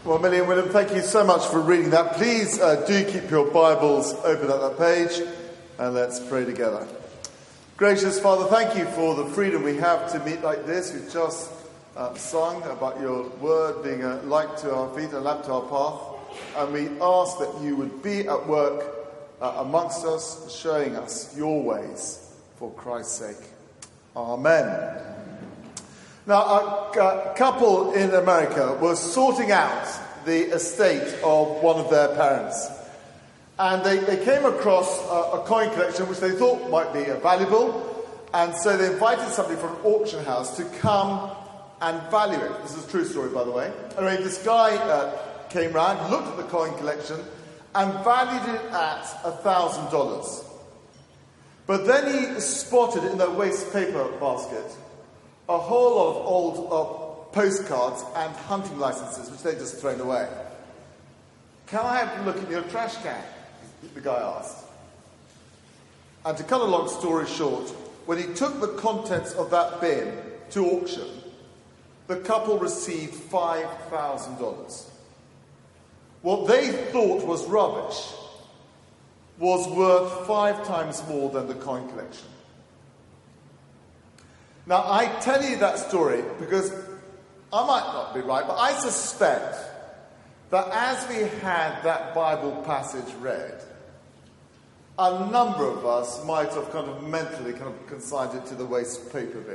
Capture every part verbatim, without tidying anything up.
Well, Millie and William, thank you so much for reading that. Please uh, do keep your Bibles open at that page, and let's pray together. Gracious Father, thank you for the freedom we have to meet like this. We've just uh, sung about your word being a light to our feet, a lamp to our path, and we ask that you would be at work uh, amongst us, showing us your ways for Christ's sake. Amen. Now, a, a couple in America were sorting out the estate of one of their parents. And they, they came across a, a coin collection which they thought might be valuable. And so they invited somebody from an auction house to come and value it. This is a true story, by the way. Anyway, this guy uh, came round, looked at the coin collection, and valued it at one thousand dollars. But then he spotted in their waste paper basket a whole lot of old uh, postcards and hunting licenses, which they'd just thrown away. "Can I have a look in your trash can?" the guy asked. And to cut a long story short, when he took the contents of that bin to auction, the couple received five thousand dollars. What they thought was rubbish was worth five times more than the coin collection. Now, I tell you that story because I might not be right, but I suspect that as we had that Bible passage read, a number of us might have kind of mentally kind of consigned it to the waste paper bin.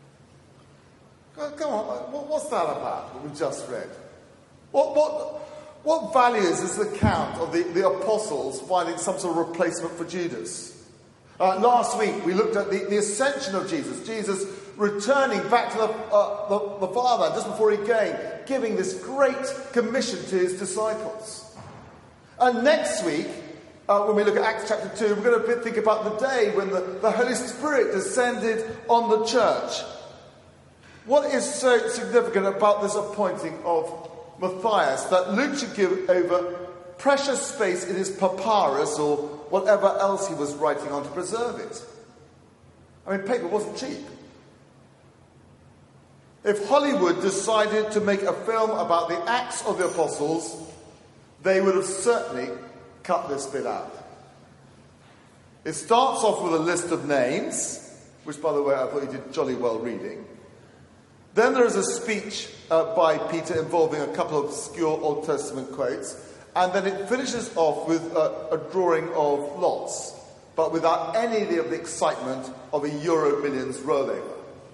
Come on, what's that about, what we just read? What, what, what values is the account of the, the apostles finding some sort of replacement for Judas? Uh, last week, we looked at the, the ascension of Jesus. Jesus returning back to the, uh, the, the Father just before he came, giving this great commission to his disciples. And next week, uh, when we look at Acts chapter two, we're going to think about the day when the, the Holy Spirit descended on the church. What is so significant about this appointing of Matthias that Luke should give over precious space in his papyrus or whatever else he was writing on to preserve it? I mean, paper wasn't cheap. If Hollywood decided to make a film about the Acts of the Apostles, they would have certainly cut this bit out. It starts off with a list of names, which, by the way, I thought you did jolly well reading. Then there is a speech uh, by Peter involving a couple of obscure Old Testament quotes. And then it finishes off with a, a drawing of lots, but without any of the excitement of a Euro Millions rollover.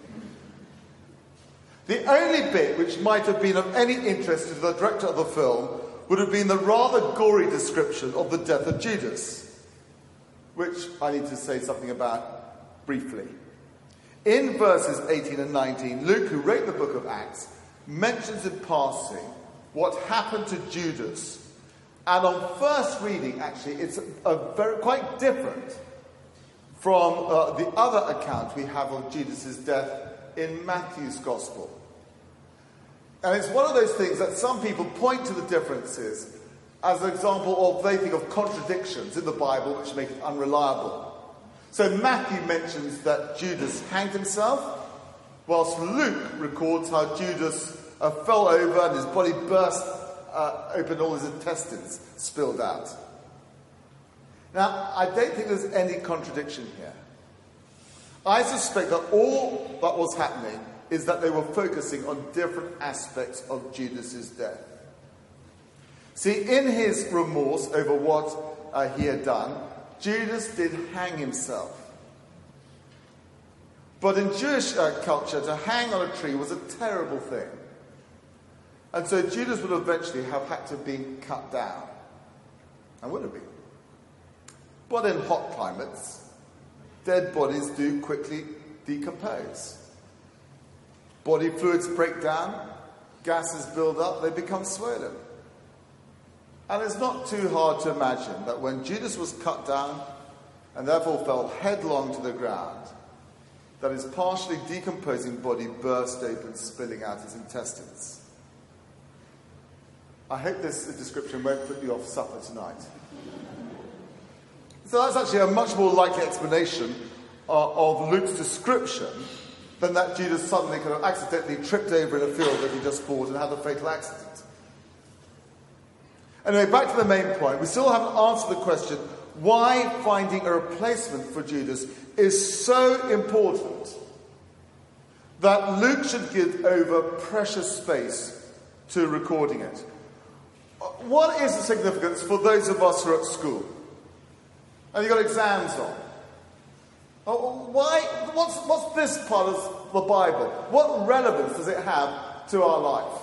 The only bit which might have been of any interest to the director of the film would have been the rather gory description of the death of Judas, which I need to say something about briefly. In verses eighteen and nineteen, Luke, who wrote the book of Acts, mentions in passing what happened to Judas. And on first reading, actually, it's a, a very quite different from uh, the other account we have of Judas' death in Matthew's Gospel. And it's one of those things that some people point to the differences as an example of, they think of contradictions in the Bible which make it unreliable. So Matthew mentions that Judas hanged himself, whilst Luke records how Judas uh, fell over and his body burst uh, open, all his intestines spilled out. Now, I don't think there's any contradiction here. I suspect that all that was happening is that they were focusing on different aspects of Judas' death. See, in his remorse over what uh, he had done, Judas did hang himself. But in Jewish uh, culture, to hang on a tree was a terrible thing. And so Judas would eventually have had to have been cut down. And would have been. But in hot climates, dead bodies do quickly decompose. Body fluids break down, gases build up, they become swollen. And it's not too hard to imagine that when Judas was cut down and therefore fell headlong to the ground, that his partially decomposing body burst open, spilling out his intestines. I hope this description won't put you off supper tonight. So that's actually a much more likely explanation uh, of Luke's description than that Judas suddenly kind of accidentally tripped over in a field that he just bought and had a fatal accident. Anyway, back to the main point. We still haven't answered the question why finding a replacement for Judas is so important that Luke should give over precious space to recording it. What is the significance for those of us who are at school? And you've got exams on. Oh, why? What's, what's this part of the Bible? What relevance does it have to our life?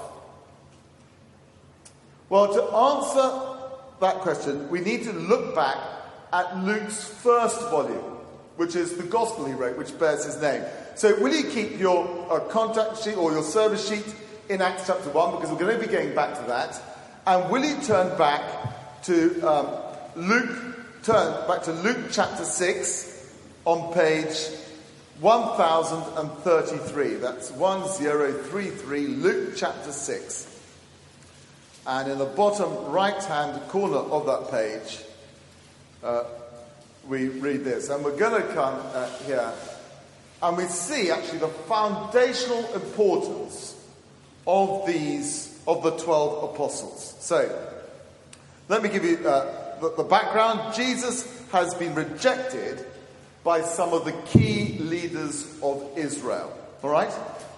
Well, to answer that question, we need to look back at Luke's first volume, which is the Gospel he wrote, which bears his name. So will you keep your uh, contact sheet or your service sheet in Acts chapter one, because we're going to be going back to that. And will you turn back to um, Luke, turn back to Luke chapter six on page one thousand thirty-three. That's one thousand thirty-three, Luke chapter six. And in the bottom right-hand corner of that page, uh, we read this. And we're going to come uh, here, and we see actually the foundational importance of these, of the twelve apostles. So, let me give you uh, the, the background. Jesus has been rejected by some of the key leaders of Israel. All right?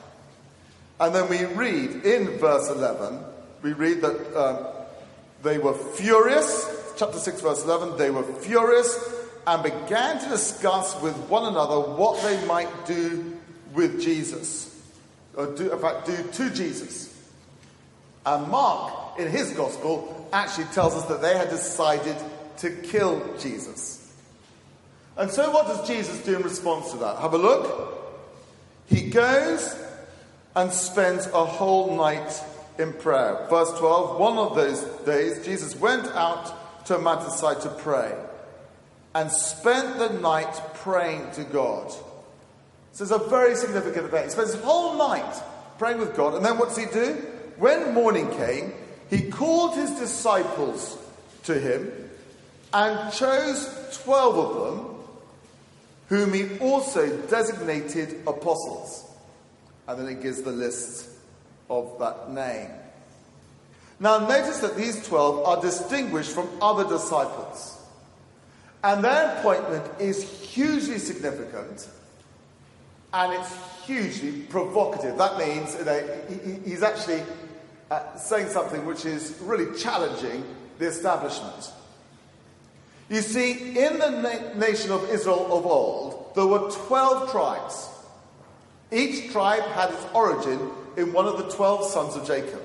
And then we read in verse eleven, we read that um, they were furious, chapter six, verse eleven, they were furious and began to discuss with one another what they might do with Jesus. Or do, in fact, do to Jesus. And Mark, in his gospel, actually tells us that they had decided to kill Jesus. And so what does Jesus do in response to that? Have a look. He goes and spends a whole night in prayer. Verse twelve, one of those days, Jesus went out to a mountainside to pray and spent the night praying to God. So it's a very significant event. He spends his whole night praying with God, and then what does he do? When morning came, he called his disciples to him and chose twelve of them, whom he also designated apostles. And then it gives the list of that name. Now notice that these twelve are distinguished from other disciples. And their appointment is hugely significant, and it's hugely provocative. That means, you know, he, he's actually uh, saying something which is really challenging the establishment. You see, in the na- nation of Israel of old, there were twelve tribes. Each tribe had its origin in one of the twelve sons of Jacob.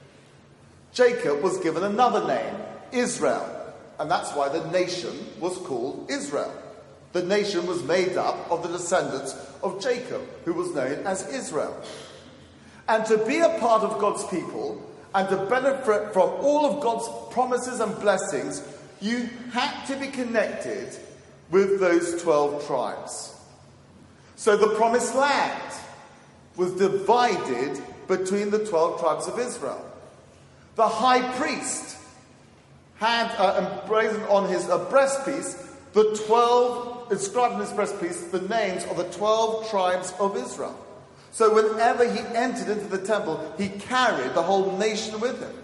Jacob was given another name, Israel, and that's why the nation was called Israel. The nation was made up of the descendants of Jacob, who was known as Israel. And to be a part of God's people and to benefit from all of God's promises and blessings, you had to be connected with those twelve tribes. So the promised land was divided between the twelve tribes of Israel. The high priest had uh, emblazoned on his uh, breastpiece the twelve, inscribed on his breastpiece, the names of the twelve tribes of Israel. So whenever he entered into the temple, he carried the whole nation with him.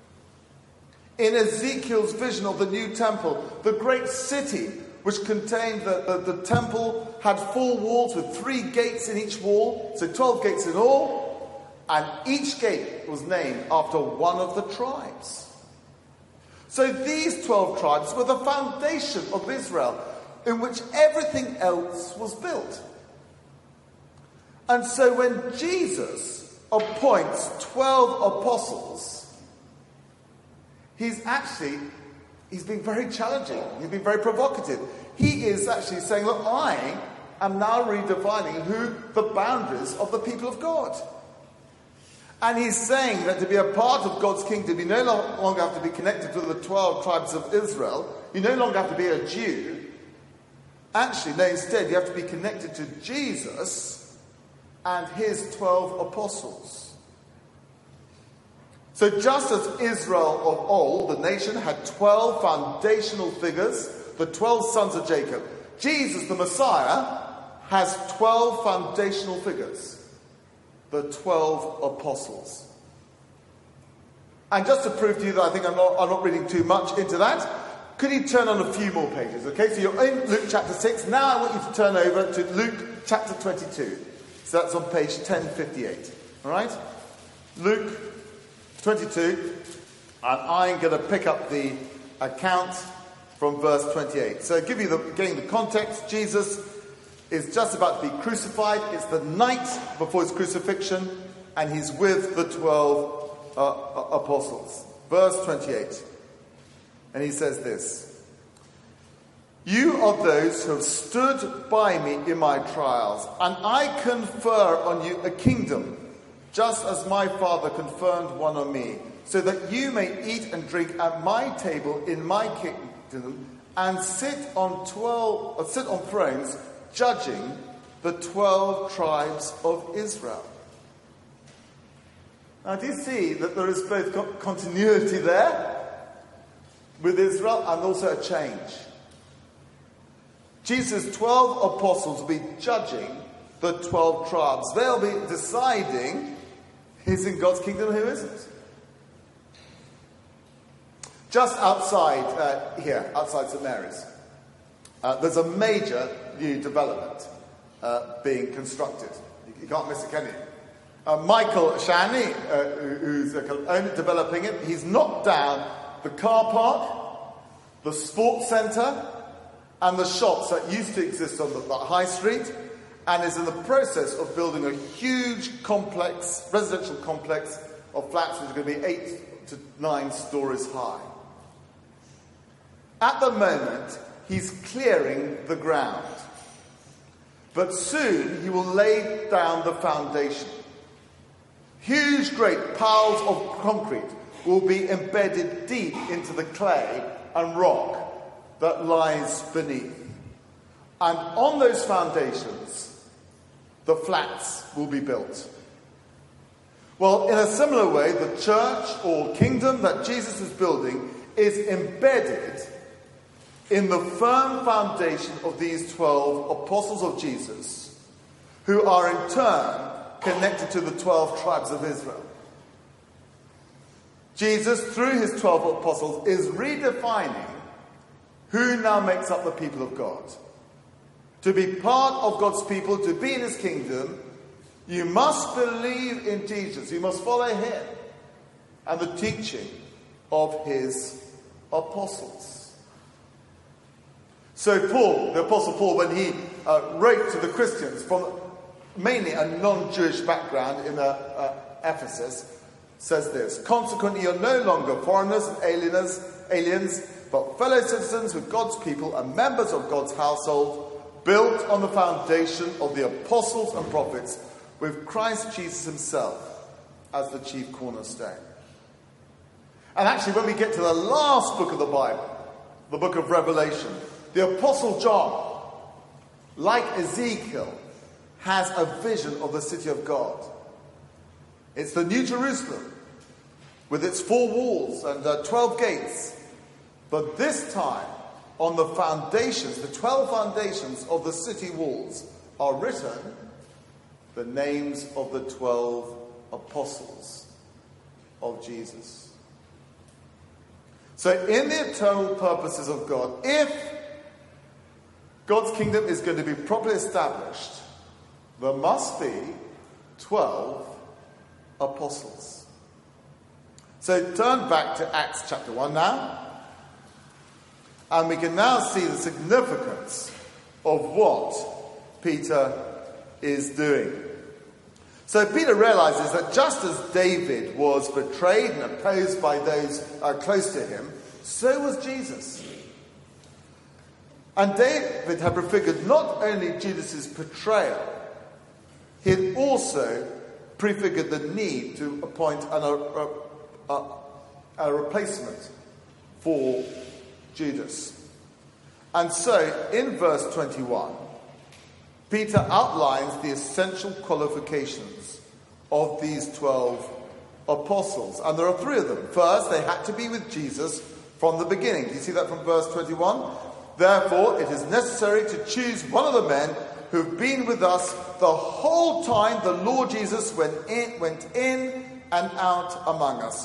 In Ezekiel's vision of the new temple, the great city, which contained the, the, the temple, had four walls with three gates in each wall, so twelve gates in all, and each gate was named after one of the tribes. So these twelve tribes were the foundation of Israel, in which everything else was built. And so when Jesus appoints twelve apostles, he's actually, he's being very challenging. He's being very provocative. He is actually saying, look, I am now redefining who the boundaries of the people of God. And he's saying that to be a part of God's kingdom, you no longer have to be connected to the twelve tribes of Israel. You no longer have to be a Jew. Actually, no, instead, you have to be connected to Jesus and his twelve apostles. So just as Israel of old, the nation, had twelve foundational figures, the twelve sons of Jacob, Jesus, the Messiah, has twelve foundational figures, the twelve apostles. And just to prove to you that I think I'm not, I'm not reading too much into that, could you turn on a few more pages? Okay, so you're in Luke chapter six. Now I want you to turn over to Luke chapter twenty-two. So that's on page ten fifty-eight. All right? Luke twenty-two. And I'm going to pick up the account from verse twenty-eight. So give you the, again the context. Jesus is just about to be crucified. It's the night before his crucifixion, and he's with the twelve uh, apostles. Verse twenty-eight. And he says this: "You are those who have stood by me in my trials, and I confer on you a kingdom, just as my Father conferred one on me, so that you may eat and drink at my table in my kingdom, and sit on twelve, or sit on thrones, judging the twelve tribes of Israel." Now, do you see that there is both co- continuity there with Israel and also a change? Jesus' twelve apostles will be judging the twelve tribes. They'll be deciding who's in God's kingdom and who isn't. Just outside uh, here, outside Saint Mary's, uh, there's a major new development uh, being constructed. You, you can't miss it, can you? Uh, Michael Shani, uh, who, who's uh, kind of owner developing it, he's knocked down the car park, the sports centre, and the shops that used to exist on the, the high street, and is in the process of building a huge complex, residential complex of flats which are going to be eight to nine stories high. At the moment, he's clearing the ground. But soon he will lay down the foundation. Huge, great piles of concrete will be embedded deep into the clay and rock that lies beneath. And on those foundations, the flats will be built. Well, in a similar way, the church or kingdom that Jesus is building is embedded in the firm foundation of these twelve apostles of Jesus, who are in turn connected to the twelve tribes of Israel. Jesus, through his twelve apostles, is redefining who now makes up the people of God. To be part of God's people, to be in his kingdom, you must believe in Jesus. You must follow him and the teaching of his apostles. So Paul, the Apostle Paul, when he uh, wrote to the Christians from mainly a non-Jewish background in uh, uh, Ephesus, says this: "Consequently, you're no longer foreigners and alieners, aliens, but fellow citizens with God's people and members of God's household, built on the foundation of the apostles and prophets, with Christ Jesus himself as the chief cornerstone." And actually, when we get to the last book of the Bible, the book of Revelation, the Apostle John, like Ezekiel, has a vision of the city of God. It's the New Jerusalem, with its four walls and uh, twelve gates. But this time, on the foundations, the twelve foundations of the city walls, are written the names of the twelve apostles of Jesus. So in the eternal purposes of God, if God's kingdom is going to be properly established, there must be twelve apostles. So turn back to Acts chapter one now. And we can now see the significance of what Peter is doing. So Peter realizes that just as David was betrayed and opposed by those uh, close to him, so was Jesus. And David had prefigured not only Judas' betrayal, he had also prefigured the need to appoint an, a, a, a replacement for Judas. And so, in verse twenty-one, Peter outlines the essential qualifications of these twelve apostles. And there are three of them. First, they had to be with Jesus from the beginning. Do you see that from verse twenty-one? "Therefore, it is necessary to choose one of the men who've been with us the whole time the Lord Jesus went in, went in and out among us.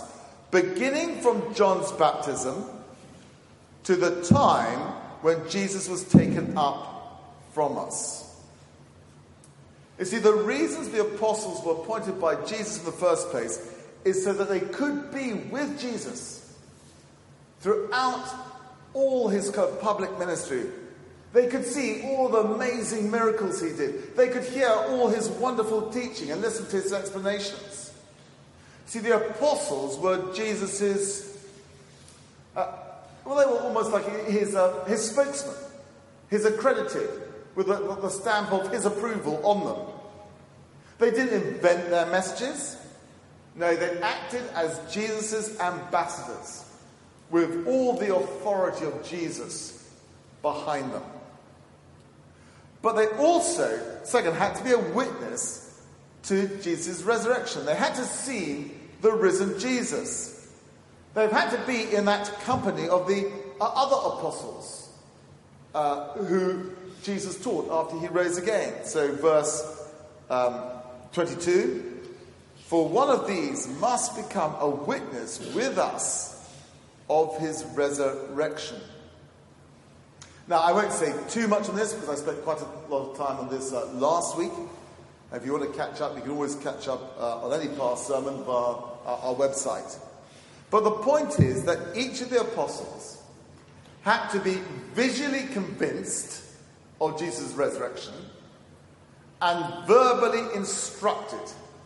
beginning from John's baptism to the time when Jesus was taken up from us. You see, the reasons the apostles were appointed by Jesus in the first place is so that they could be with Jesus throughout all his public ministry. They could see all the amazing miracles he did. They could hear all his wonderful teaching and listen to his explanations. See, the apostles were Jesus's, uh, well, they were almost like his, uh, his spokesman, his accredited, with the, the stamp of his approval on them. They didn't invent their messages. No, they acted as Jesus' ambassadors, with all the authority of Jesus behind them. But they also, second, had to be a witness to Jesus' resurrection. They had to see the risen Jesus. They've had to be in that company of the other apostles uh, who Jesus taught after he rose again. So verse um, twenty-two, for one of these must become a witness with us of his resurrection. Now, I won't say too much on this because I spent quite a lot of time on this uh, last week. If you want to catch up, you can always catch up uh, on any past sermon via our, our website. But the point is that each of the apostles had to be visually convinced of Jesus' resurrection and verbally instructed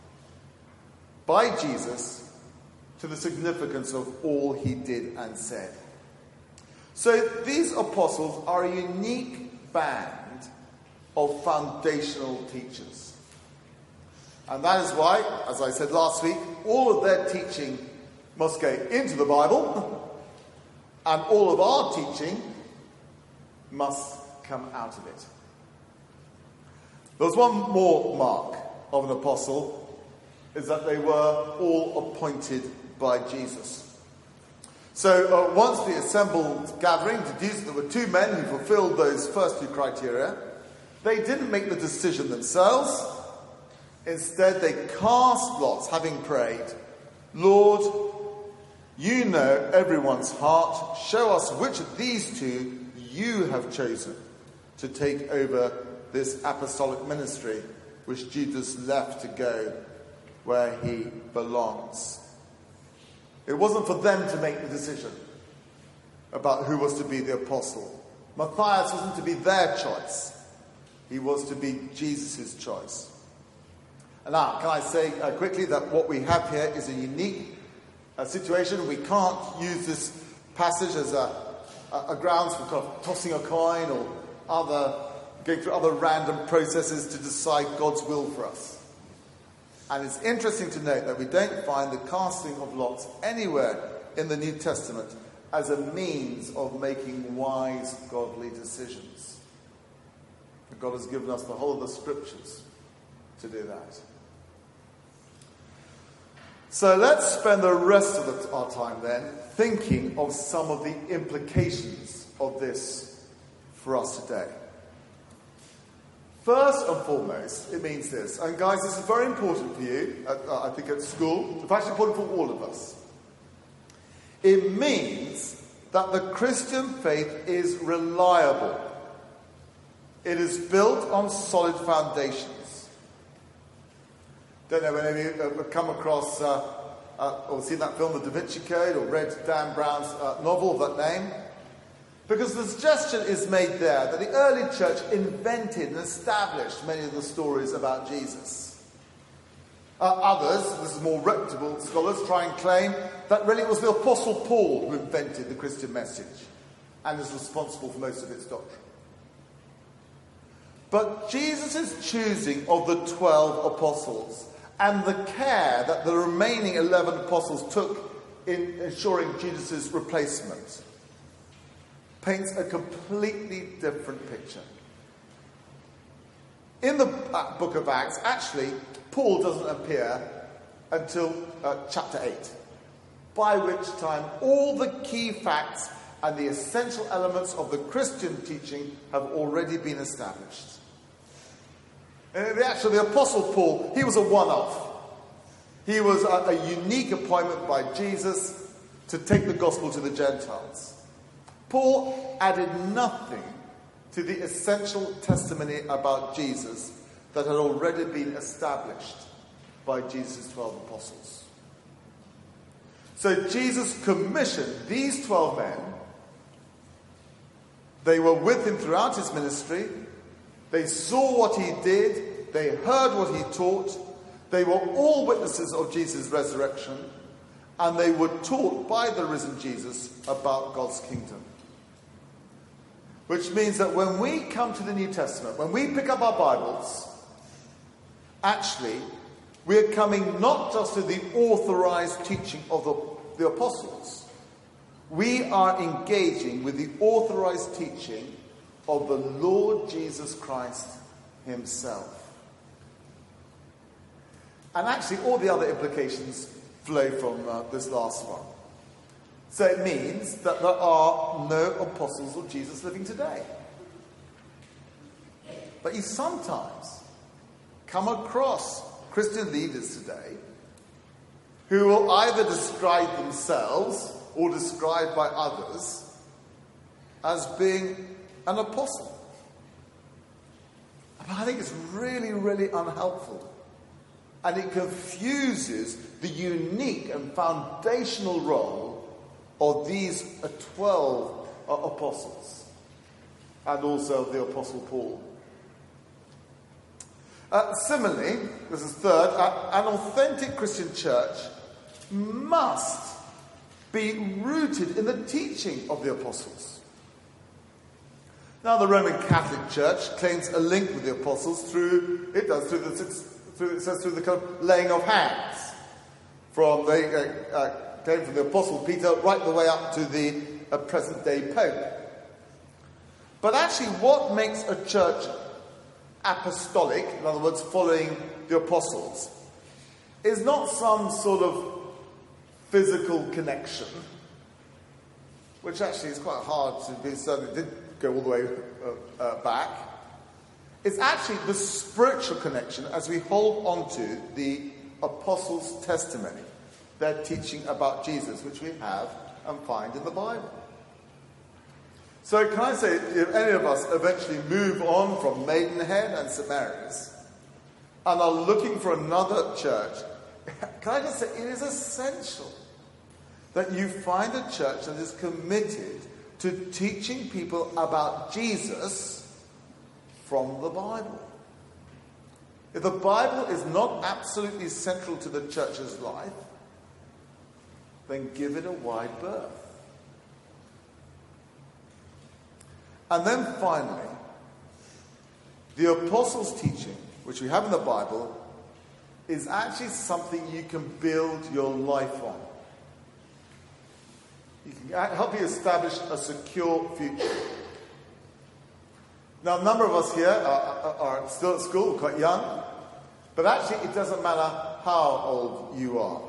by Jesus to the significance of all he did and said. So these apostles are a unique band of foundational teachers. And that is why, as I said last week, all of their teaching must go into the Bible, and all of our teaching must come out of it. There's one more mark of an apostle, is that they were all appointed by Jesus. So uh, once the assembled gathering deduced there were two men who fulfilled those first two criteria, they didn't make the decision themselves. Instead, they cast lots, having prayed, Lord, you know everyone's heart. Show us which of these two you have chosen to take over this apostolic ministry which Judas left to go where he belongs. It wasn't for them to make the decision about who was to be the apostle. Matthias wasn't to be their choice. He was to be Jesus' choice. And now, can I say uh, quickly that what we have here is a unique uh, situation. We can't use this passage as a, a, a grounds for kind of tossing a coin or other, going through other random processes to decide God's will for us. And it's interesting to note that we don't find the casting of lots anywhere in the New Testament as a means of making wise, godly decisions. God has given us the whole of the scriptures to do that. So let's spend the rest of the, our time then thinking of some of the implications of this for us today. First and foremost, it means this. And guys, this is very important for you, at, uh, I think at school. It's actually important for all of us. It means that the Christian faith is reliable. It is built on solid foundations. Don't know whether you have come across uh, uh, or seen that film, The Da Vinci Code, or read Dan Brown's uh, novel of that name. Because the suggestion is made there that the early church invented and established many of the stories about Jesus. Uh, others, this is more reputable scholars, try and claim that really it was the Apostle Paul who invented the Christian message and is responsible for most of its doctrine. But Jesus' choosing of the twelve apostles and the care that the remaining eleven apostles took in ensuring Jesus' replacement paints a completely different picture. In the book of Acts, actually, Paul doesn't appear until uh, chapter eight, by which time all the key facts and the essential elements of the Christian teaching have already been established. And actually, the Apostle Paul, he was a one-off. He He was a, a unique appointment by Jesus to take the gospel to the Gentiles. Paul added nothing to the essential testimony about Jesus that had already been established by Jesus' twelve apostles. So Jesus commissioned these twelve men. They were with him throughout his ministry. They saw what he did. They heard what he taught. They were all witnesses of Jesus' resurrection. And they were taught by the risen Jesus about God's kingdom. Which means that when we come to the New Testament, when we pick up our Bibles, actually, we're coming not just to the authorized teaching of the, the apostles. We are engaging with the authorized teaching of the Lord Jesus Christ himself. And actually, all the other implications flow from uh, this last one. So it means that there are no apostles of Jesus living today. But you sometimes come across Christian leaders today who will either describe themselves or described by others as being an apostle. But I think it's really, really unhelpful. And it confuses the unique and foundational role of these twelve apostles, and also the Apostle Paul. Uh, similarly, this is third, uh, an authentic Christian church must be rooted in the teaching of the apostles. Now, the Roman Catholic Church claims a link with the apostles through, it does, through the, through, it says through the kind of laying of hands. From the, uh, uh, came from the Apostle Peter right the way up to the uh, present-day Pope. But actually, what makes a church apostolic, in other words, following the apostles, is not some sort of physical connection, which actually is quite hard to be, so it did go all the way uh, uh, back. It's actually the spiritual connection as we hold on to the apostles' testimony, their teaching about Jesus, which we have and find in the Bible. So can I say, if any of us eventually move on from Maidenhead and Saint Mary's and are looking for another church, can I just say it is essential that you find a church that is committed to teaching people about Jesus from the Bible. If the Bible is not absolutely central to the church's life, then give it a wide berth. And then finally, the apostles' teaching, which we have in the Bible, is actually something you can build your life on. You can help you establish a secure future. Now, a number of us here are, are still at school, quite young, but actually it doesn't matter how old you are.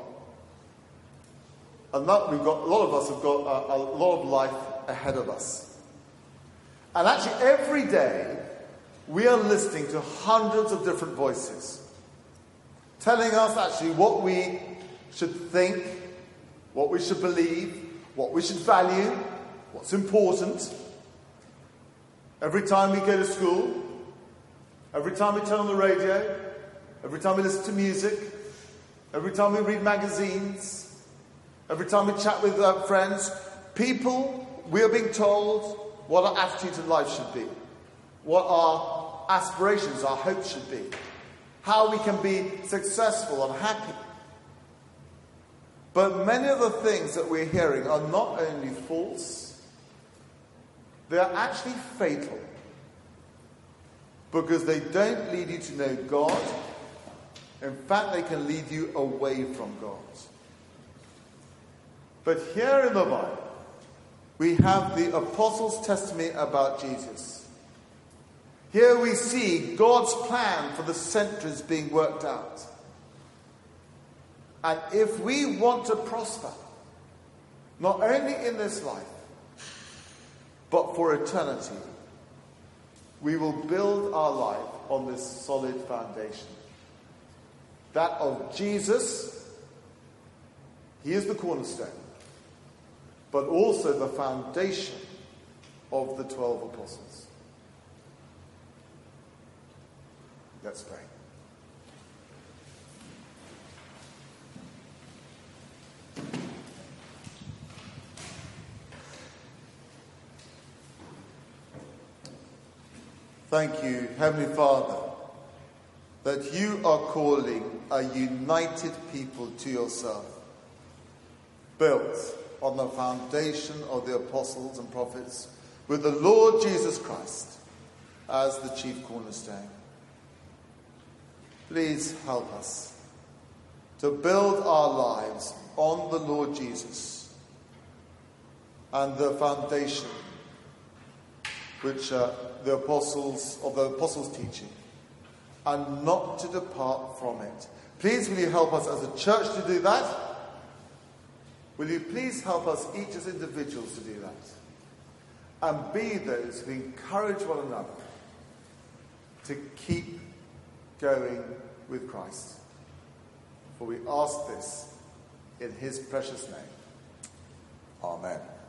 And that we've got, a lot of us have got a, a lot of life ahead of us. And actually every day we are listening to hundreds of different voices telling us actually what we should think, what we should believe, what we should value, what's important. Every time we go to school, every time we turn on the radio, every time we listen to music, every time we read magazines, every time we chat with our friends, people, we are being told what our attitudes in life should be, what our aspirations, our hopes should be, how we can be successful and happy. But many of the things that we're hearing are not only false, they are actually fatal, because they don't lead you to know God. In fact, they can lead you away from God. But here in the Bible, we have the apostles' testimony about Jesus. Here we see God's plan for the centuries being worked out. And if we want to prosper, not only in this life, but for eternity, we will build our life on this solid foundation. That of Jesus He is the cornerstone, but also the foundation of the twelve apostles. Let's pray. Thank you, Heavenly Father, that you are calling a united people to yourself, built on the foundation of the apostles and prophets, with the Lord Jesus Christ as the chief cornerstone. Please help us to build our lives on the Lord Jesus and the foundation which uh, the apostles of the apostles' teaching, and not to depart from it. Please will you help us as a church to do that? Will you please help us each as individuals to do that? And be those who encourage one another to keep going with Christ. For we ask this in his precious name. Amen.